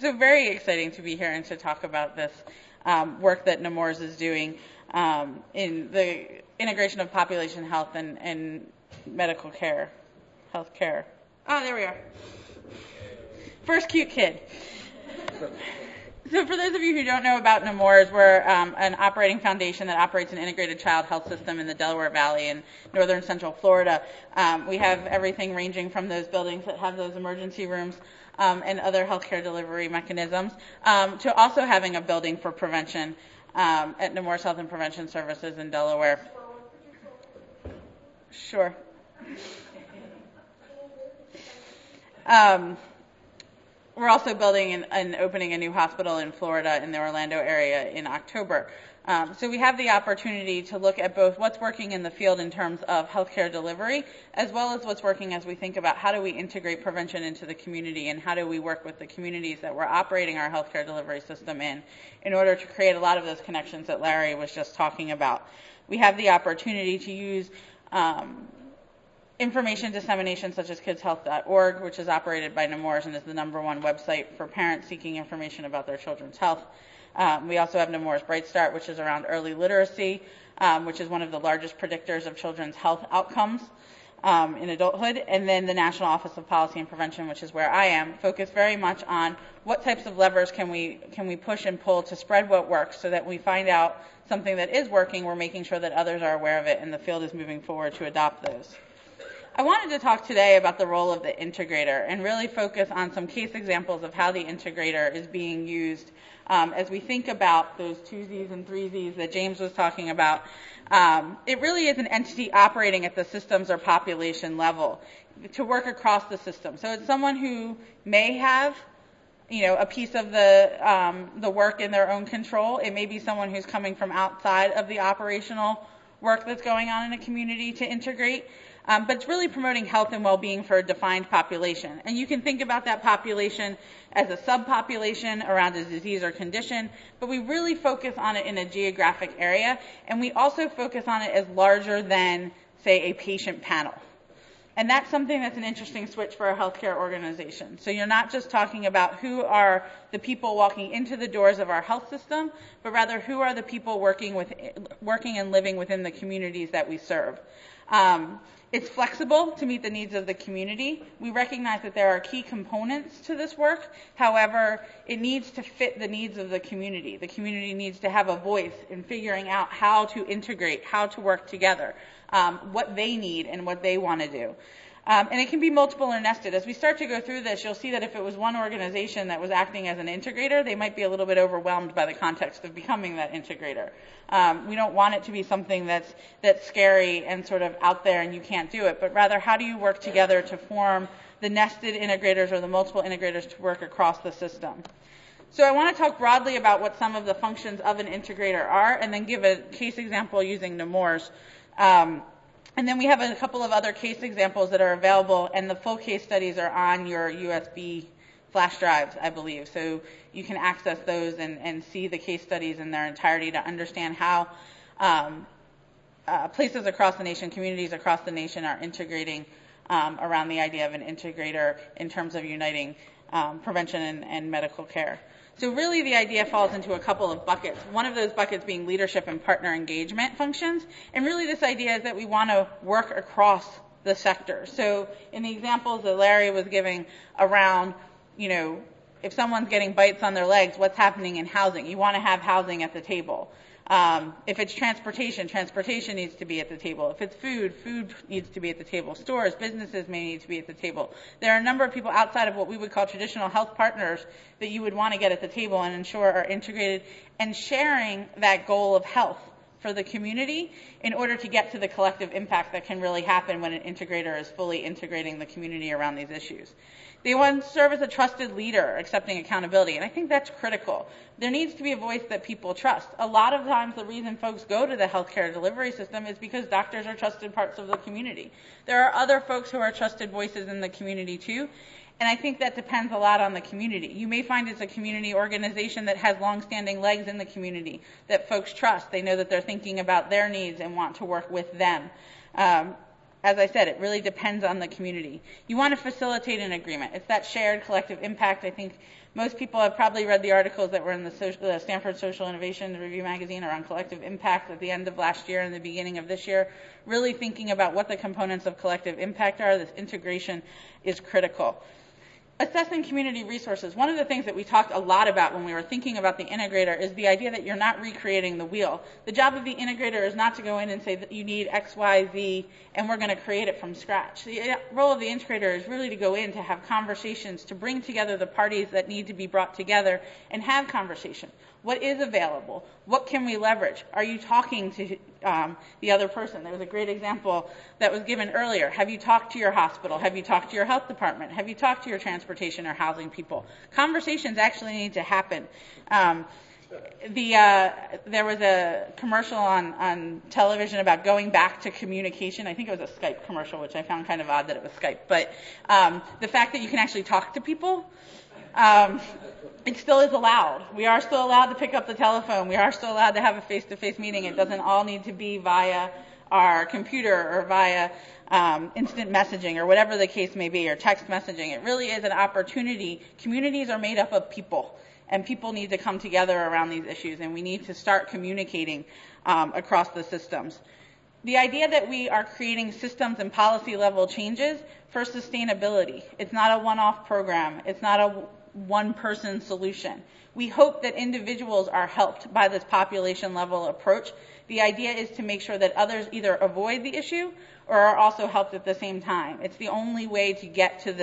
So very exciting to be here and to talk about this work that Nemours is doing in the integration of population health and medical care, health care. Oh, there we are. First cute kid. So for those of you who don't know about Nemours, we're an operating foundation that operates an integrated child health system in the Delaware Valley in northern central Florida. We have everything ranging from those buildings that have those emergency rooms and other healthcare delivery mechanisms to also having a building for prevention at Nemours Health and Prevention Services in Delaware. Sure. We're also building and opening a new hospital in Florida in the Orlando area in October. So we have the opportunity to look at both what's working in the field in terms of healthcare delivery, as well as what's working as we think about how do we integrate prevention into the community and how do we work with the communities that we're operating our healthcare delivery system in order to create a lot of those connections that Larry was just talking about. We have the opportunity to use information dissemination such as kidshealth.org, which is operated by Nemours and is the #1 website for parents seeking information about their children's health. We also have Nemours Bright Start, which is around early literacy, which is one of the largest predictors of children's health outcomes in adulthood. And then the National Office of Policy and Prevention, which is where I am, focused very much on what types of levers can we push and pull to spread what works so that we find out something that is working, we're making sure that others are aware of it and the field is moving forward to adopt those. I wanted to talk today about the role of the integrator and really focus on some case examples of how the integrator is being used as we think about those 2Zs and 3Zs that James was talking about. It really is an entity operating at the systems or population level to work across the system. So it's someone who may have a piece of the work in their own control. It may be someone who's coming from outside of the operational work that's going on in a community to integrate. But it's really promoting health and well-being for a defined population. And you can think about that population as a subpopulation around a disease or condition, but we really focus on it in a geographic area, and we also focus on it as larger than, say, a patient panel. And that's something that's an interesting switch for a healthcare organization. So you're not just talking about who are the people walking into the doors of our health system, but rather who are the people working and living within the communities that we serve. It's flexible to meet the needs of the community. We recognize that there are key components to this work. However, it needs to fit the needs of the community. The community needs to have a voice in figuring out how to integrate, how to work together, what they need and what they want to do. And it can be multiple or nested. As we start to go through this, you'll see that if it was one organization that was acting as an integrator, they might be a little bit overwhelmed by the context of becoming that integrator. We don't want it to be something that's scary and sort of out there and you can't do it, but rather how do you work together to form the nested integrators or the multiple integrators to work across the system. So I want to talk broadly about what some of the functions of an integrator are and then give a case example using Nemours. And then we have a couple of other case examples that are available, and the full case studies are on your USB flash drives, I believe. So you can access those and see the case studies in their entirety to understand how places across the nation, communities across the nation are integrating around the idea of an integrator in terms of uniting prevention and medical care. So really the idea falls into a couple of buckets. One of those buckets being leadership and partner engagement functions. And really this idea is that we want to work across the sector. So in the examples that Larry was giving around, if someone's getting bites on their legs, what's happening in housing? You want to have housing at the table. If it's transportation needs to be at the table. If it's food needs to be at the table. Stores, businesses may need to be at the table. There are a number of people outside of what we would call traditional health partners that you would want to get at the table and ensure are integrated and sharing that goal of health for the community in order to get to the collective impact that can really happen when an integrator is fully integrating the community around these issues. They want to serve as a trusted leader, accepting accountability, and I think that's critical. There needs to be a voice that people trust. A lot of times the reason folks go to the healthcare delivery system is because doctors are trusted parts of the community. There are other folks who are trusted voices in the community too, and I think that depends a lot on the community. You may find it's a community organization that has long-standing legs in the community that folks trust. They know that they're thinking about their needs and want to work with them. as I said, it really depends on the community. You want to facilitate an agreement. It's that shared collective impact. I think most people have probably read the articles that were in the Stanford Social Innovation Review magazine around collective impact at the end of last year and the beginning of this year, really thinking about what the components of collective impact are. This integration is critical. Assessing community resources. One of the things that we talked a lot about when we were thinking about the integrator is the idea that you're not recreating the wheel. The job of the integrator is not to go in and say that you need X, Y, Z, and we're going to create it from scratch. The role of the integrator is really to go in to have conversations, to bring together the parties that need to be brought together and have conversation. What is available? What can we leverage? Are you talking to the other person? There was a great example that was given earlier. Have you talked to your hospital? Have you talked to your health department? Have you talked to your transportation or housing people? Conversations actually need to happen. There was a commercial on television about going back to communication. I think it was a Skype commercial, which I found kind of odd that it was Skype. But the fact that you can actually talk to people, it still is allowed. We are still allowed to pick up the telephone. We are still allowed to have a face-to-face meeting. It doesn't all need to be via our computer or via instant messaging or whatever the case may be, or text messaging. It really is an opportunity. Communities are made up of people, and people need to come together around these issues, and we need to start communicating across the systems. The idea that we are creating systems and policy level changes for sustainability. It's not a one-off program. It's not a one-person solution. We hope that individuals are helped by this population level approach. The idea is to make sure that others either avoid the issue or are also helped at the same time. It's the only way to get to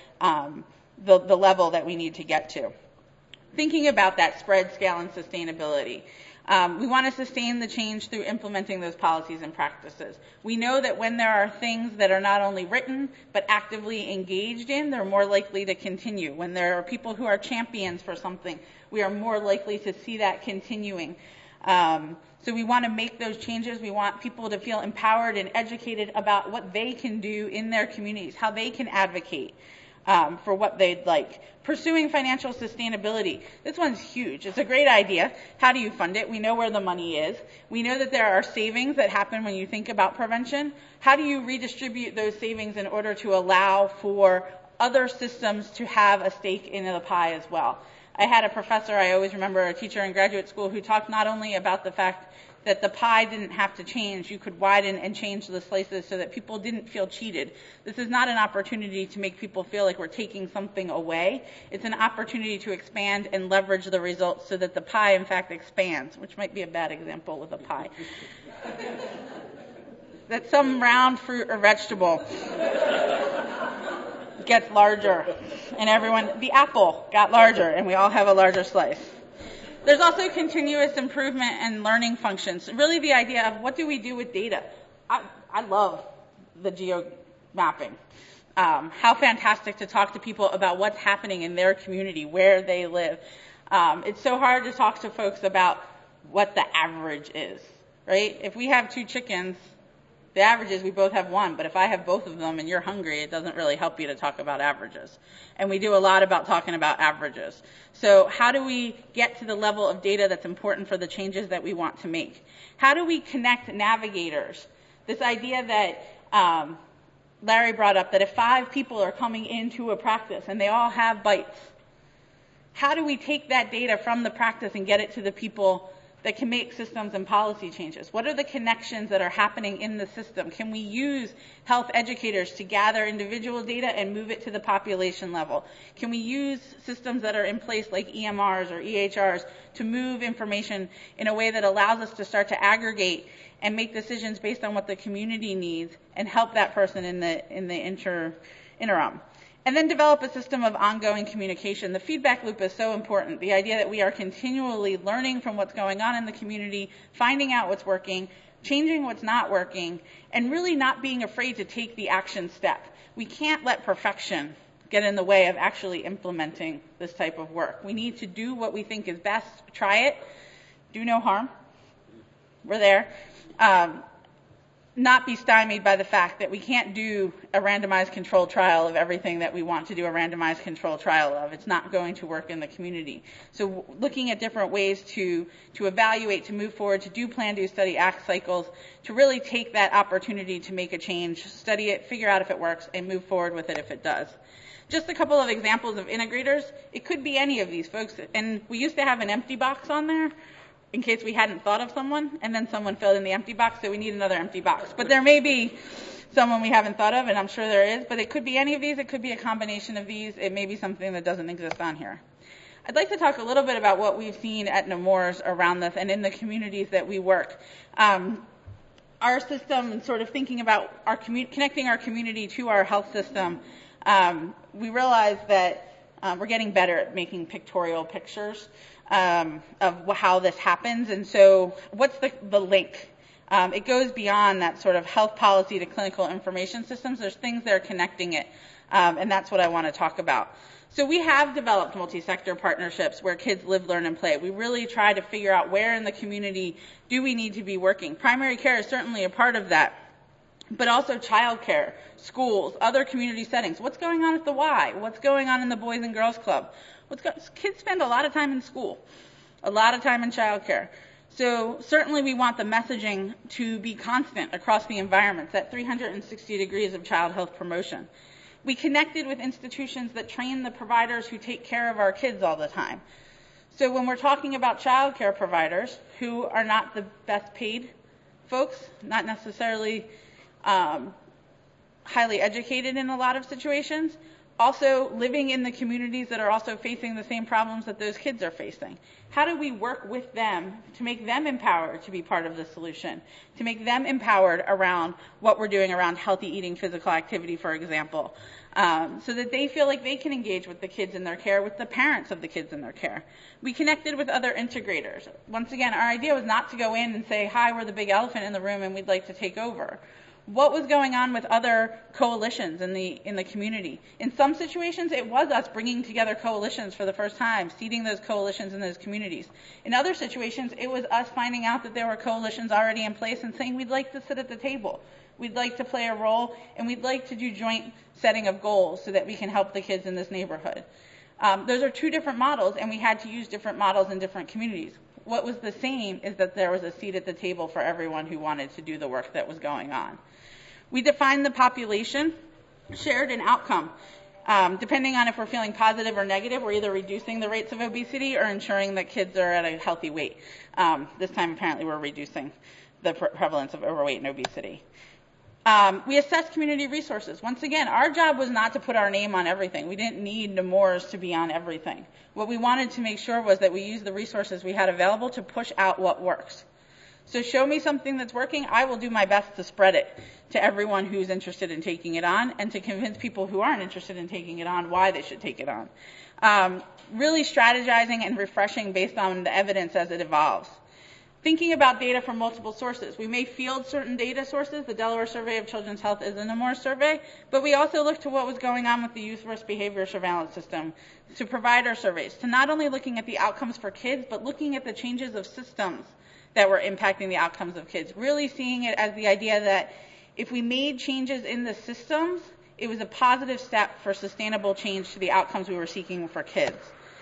the level that we need to get to. Thinking about that spread, scale, and sustainability. We want to sustain the change through implementing those policies and practices. We know that when there are things that are not only written but actively engaged in, they're more likely to continue. When there are people who are champions for something, we are more likely to see that continuing. So we want to make those changes. We want people to feel empowered and educated about what they can do in their communities, how they can advocate for what they'd like. Pursuing financial sustainability. This one's huge. It's a great idea. How do you fund it? We know where the money is. We know that there are savings that happen when you think about prevention. How do you redistribute those savings in order to allow for other systems to have a stake in the pie as well? I had a professor, I always remember, a teacher in graduate school, who talked not only about the fact that the pie didn't have to change. You could widen and change the slices so that people didn't feel cheated. This is not an opportunity to make people feel like we're taking something away. It's an opportunity to expand and leverage the results so that the pie, in fact, expands, which might be a bad example with a pie. That some round fruit or vegetable gets larger, and the apple got larger, and we all have a larger slice. There's also continuous improvement and learning functions. Really the idea of what do we do with data. I love the geo mapping. How fantastic to talk to people about what's happening in their community, where they live. It's so hard to talk to folks about what the average is, right? If we have 2 chickens, the average is we both have 1, but if I have both of them and you're hungry, it doesn't really help you to talk about averages. And we do a lot about talking about averages. So how do we get to the level of data that's important for the changes that we want to make? How do we connect navigators? This idea that Larry brought up, that if 5 people are coming into a practice and they all have bites, how do we take that data from the practice and get it to the people that can make systems and policy changes? What are the connections that are happening in the system? Can we use health educators to gather individual data and move it to the population level? Can we use systems that are in place like EMRs or EHRs to move information in a way that allows us to start to aggregate and make decisions based on what the community needs and help that person in the interim? And then develop a system of ongoing communication. The feedback loop is so important. The idea that we are continually learning from what's going on in the community, finding out what's working, changing what's not working, and really not being afraid to take the action step. We can't let perfection get in the way of actually implementing this type of work. We need to do what we think is best, try it, do no harm. We're there. not be stymied by the fact that we can't do a randomized control trial of everything that we want to do a randomized control trial of. It's not going to work in the community. So looking at different ways to evaluate, to move forward, to do plan, do, study, act cycles, to really take that opportunity to make a change, study it, figure out if it works, and move forward with it if it does. Just a couple of examples of integrators. It could be any of these folks. And we used to have an empty box on there in case we hadn't thought of someone, and then someone filled in the empty box, so we need another empty box. But there may be someone we haven't thought of, and I'm sure there is, but it could be any of these. It could be a combination of these. It may be something that doesn't exist on here. I'd like to talk a little bit about what we've seen at Nemours around this and in the communities that we work. Our system, and sort of thinking about connecting our community to our health system, we realize that we're getting better at making pictorial pictures of how this happens. And so what's the link? It goes beyond that sort of health policy to clinical information systems. There's things that are connecting it, and that's what I want to talk about. So we have developed multi-sector partnerships where kids live, learn, and play. We really try to figure out where in the community do we need to be working. Primary care is certainly a part of that, but also childcare, schools, other community settings. What's going on at the Y? What's going on in the Boys and Girls Club? Kids spend a lot of time in school, a lot of time in childcare. So certainly we want the messaging to be constant across the environments, that 360 degrees of child health promotion. We connected with institutions that train the providers who take care of our kids all the time. So when we're talking about child care providers who are not the best paid folks, not necessarily highly educated in a lot of situations, also living in the communities that are also facing the same problems that those kids are facing. How do we work with them to make them empowered to be part of the solution, to make them empowered around what we're doing around healthy eating, physical activity, for example, so that they feel like they can engage with the kids in their care, with the parents of the kids in their care. We connected with other integrators. Once again, our idea was not to go in and say, hi, we're the big elephant in the room and we'd like to take over. What was going on with other coalitions in the community? In some situations, it was us bringing together coalitions for the first time, seeding those coalitions in those communities. In other situations, it was us finding out that there were coalitions already in place and saying we'd like to sit at the table. We'd like to play a role, and we'd like to do joint setting of goals so that we can help the kids in this neighborhood. Those are two different models, and we had to use different models in different communities. What was the same is that there was a seat at the table for everyone who wanted to do the work that was going on. We defined the population, shared an outcome. Depending on if we're feeling positive or negative, we're either reducing the rates of obesity or ensuring that kids are at a healthy weight. This time, apparently, we're reducing the prevalence of overweight and obesity. We assessed community resources. Once again, our job was not to put our name on everything. We didn't need Nemours to be on everything. What we wanted to make sure was that we used the resources we had available to push out what works. So show me something that's working, I will do my best to spread it to everyone who's interested in taking it on and to convince people who aren't interested in taking it on why they should take it on. Really strategizing and refreshing based on the evidence as it evolves. Thinking about data from multiple sources. We may field certain data sources. The Delaware Survey of Children's Health is a Nemours survey, but we also looked to what was going on with the Youth Risk Behavior Surveillance System, to provider surveys, to not only looking at the outcomes for kids, but looking at the changes of systems that were impacting the outcomes of kids. Really seeing it as the idea that if we made changes in the systems, it was a positive step for sustainable change to the outcomes we were seeking for kids.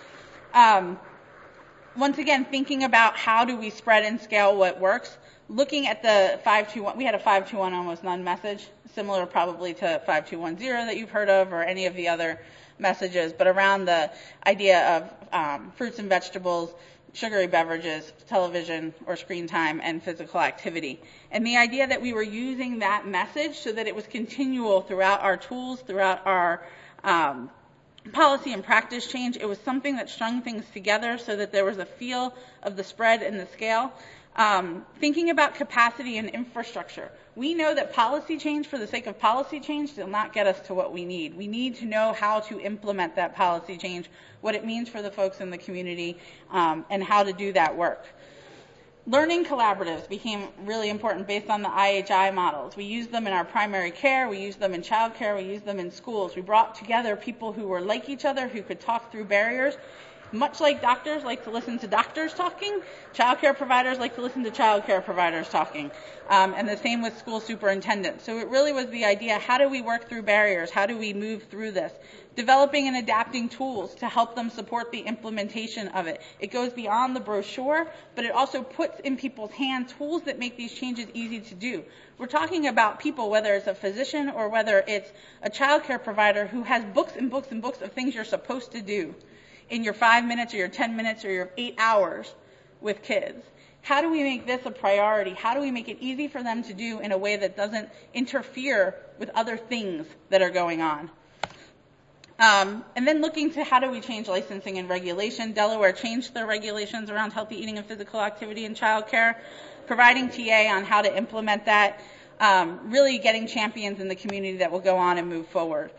Once again, thinking about how do we spread and scale what works, looking at the 521, we had a 521 almost none message, similar probably to 5210 that you've heard of or any of the other messages, but around the idea of fruits and vegetables, sugary beverages, television or screen time, and physical activity. And the idea that we were using that message so that it was continual throughout our tools, throughout our policy and practice change. It was something that strung things together so that there was a feel of the spread and the scale. Thinking about capacity and infrastructure. We know that policy change for the sake of policy change will not get us to what we need. We need to know how to implement that policy change, what it means for the folks in the community, and how to do that work. Learning collaboratives became really important based on the IHI models. We used them in our primary care, we used them in childcare, we used them in schools. We brought together people who were like each other, who could talk through barriers, Much like doctors like to listen to doctors talking, child care providers like to listen to child care providers talking, and the same with school superintendents. So it really was the idea, how do we work through barriers? How do we move through this? Developing and adapting tools to help them support the implementation of it. It goes beyond the brochure, but it also puts in people's hands tools that make these changes easy to do. We're talking about people, whether it's a physician or whether it's a child care provider, who has books and books and books of things you're supposed to do in your 5 minutes or your 10 minutes or your 8 hours with kids. How do we make this a priority? How do we make it easy for them to do in a way that doesn't interfere with other things that are going on? And then looking to how do we change licensing and regulation. Delaware changed their regulations around healthy eating and physical activity in childcare, providing TA on how to implement that, really getting champions in the community that will go on and move forward.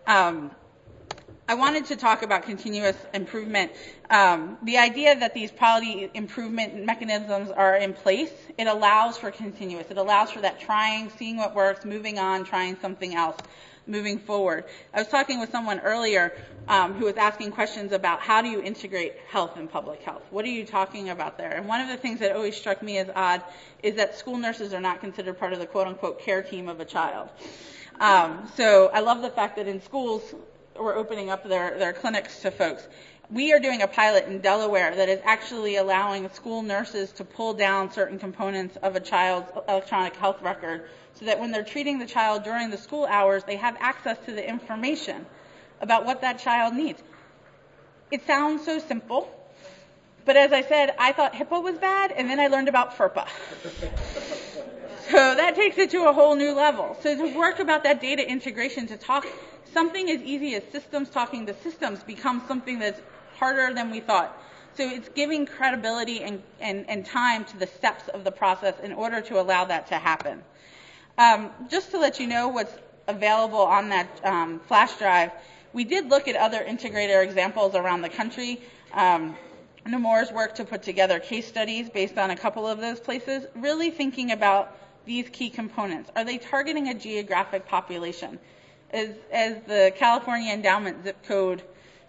I wanted to talk about continuous improvement. The idea that these quality improvement mechanisms are in place, it allows for continuous. It allows for that trying, seeing what works, moving on, trying something else, moving forward. I was talking with someone earlier who was asking questions about how do you integrate health and public health? What are you talking about there? And one of the things that always struck me as odd is that school nurses are not considered part of the quote-unquote care team of a child. So I love the fact that in schools, we're opening up their clinics to folks. We are doing a pilot in Delaware that is actually allowing school nurses to pull down certain components of a child's electronic health record so that when they're treating the child during the school hours, they have access to the information about what that child needs. It sounds so simple, but as I said, I thought HIPAA was bad, and then I learned about FERPA. So that takes it to a whole new level. So to work about that data integration, to talk something as easy as systems talking to systems becomes something that's harder than we thought. So it's giving credibility and time to the steps of the process in order to allow that to happen. Just to let you know what's available on that flash drive, we did look at other integrator examples around the country. Nemours worked to put together case studies based on a couple of those places, really thinking about these key components. Are they targeting a geographic population? As the California Endowment zip code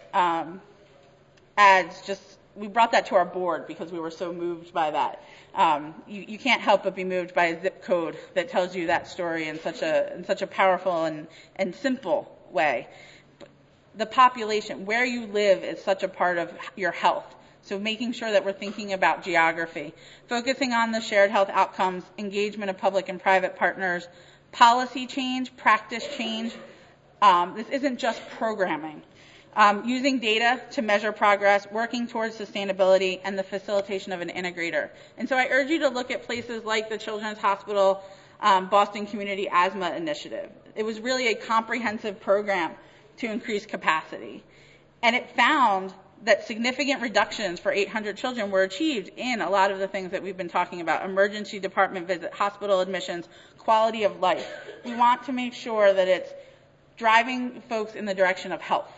adds, we brought that to our board because we were so moved by that. You can't help but be moved by a zip code that tells you that story in such a powerful and simple way. The population, where you live, is such a part of your health. So making sure that we're thinking about geography, focusing on the shared health outcomes, engagement of public and private partners, policy change, practice change. This isn't just programming. Using data to measure progress, working towards sustainability, and the facilitation of an integrator. And so I urge you to look at places like the Children's Hospital Boston Community Asthma Initiative. It was really a comprehensive program to increase capacity. And it found that significant reductions for 800 children were achieved in a lot of the things that we've been talking about: emergency department visit, hospital admissions, quality of life. We want to make sure that it's driving folks in the direction of health.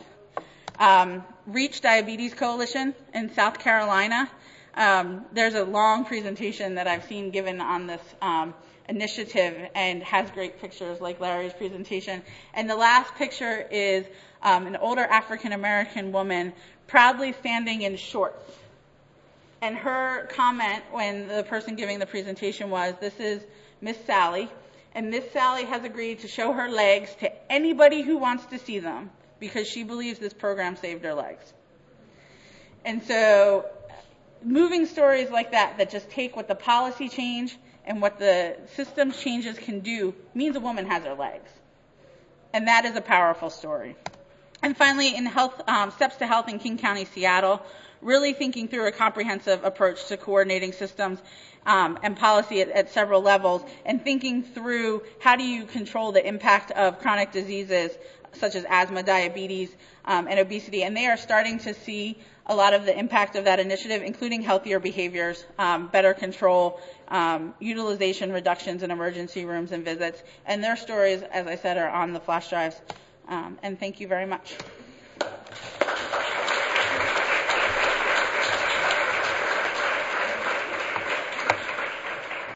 Reach Diabetes Coalition in South Carolina. There's a long presentation that I've seen given on this initiative and has great pictures like Larry's presentation. And the last picture is an older African-American woman proudly standing in shorts. And her comment when the person giving the presentation was, "This is Miss Sally, and Miss Sally has agreed to show her legs to anybody who wants to see them because she believes this program saved her legs." And so moving stories like that just take what the policy change and what the systems changes can do, means a woman has her legs. And that is a powerful story. And finally, in health, Steps to Health in King County, Seattle, really thinking through a comprehensive approach to coordinating systems and policy at several levels, and thinking through how do you control the impact of chronic diseases such as asthma, diabetes, and obesity. And they are starting to see a lot of the impact of that initiative, including healthier behaviors, better control, utilization reductions in emergency rooms and visits. And their stories, as I said, are on the flash drives. And thank you very much.